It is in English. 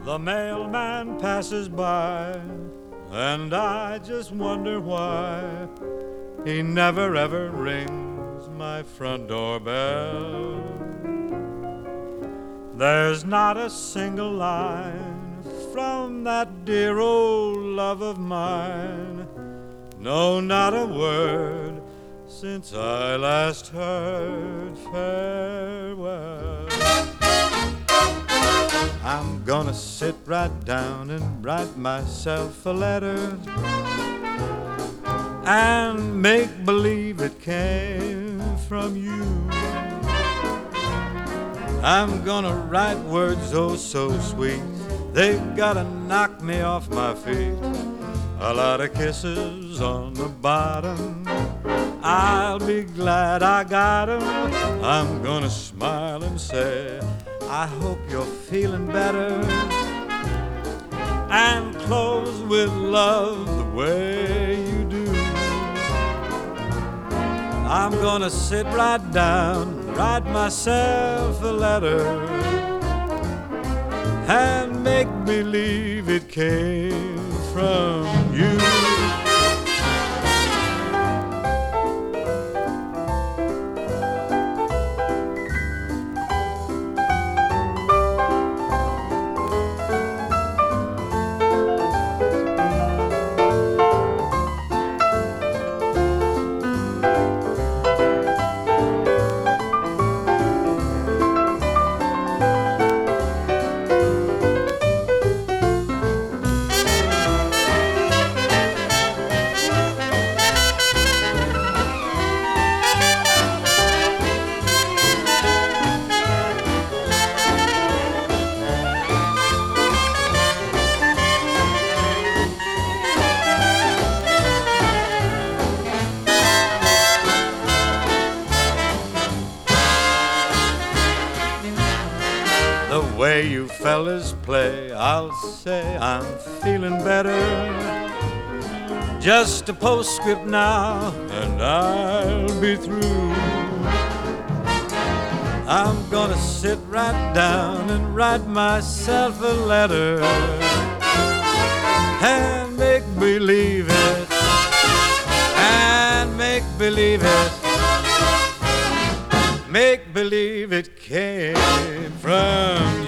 The mailman passes by, and I just wonder why he never ever rings my front door bell. There's not a single line from that dear old love of mine, no, not a word since I last heard farewell. I'm gonna sit right down and write myself a letter and make believe it came from you. I'm gonna write words oh so sweet, they've gotta knock me off my feet. A lot of kisses on the bottom, I'll be glad I got 'em. I'm gonna smile and say, I hope you're feeling better, and close with love the way you do. I'm gonna sit right down, write myself a letter, and make believe it came from you. The way you fellas play, I'll say I'm feeling better. Just a postscript now, and I'll be through. I'm gonna sit right down and write myself a letter and make believe it, and make believe it, make believe it came from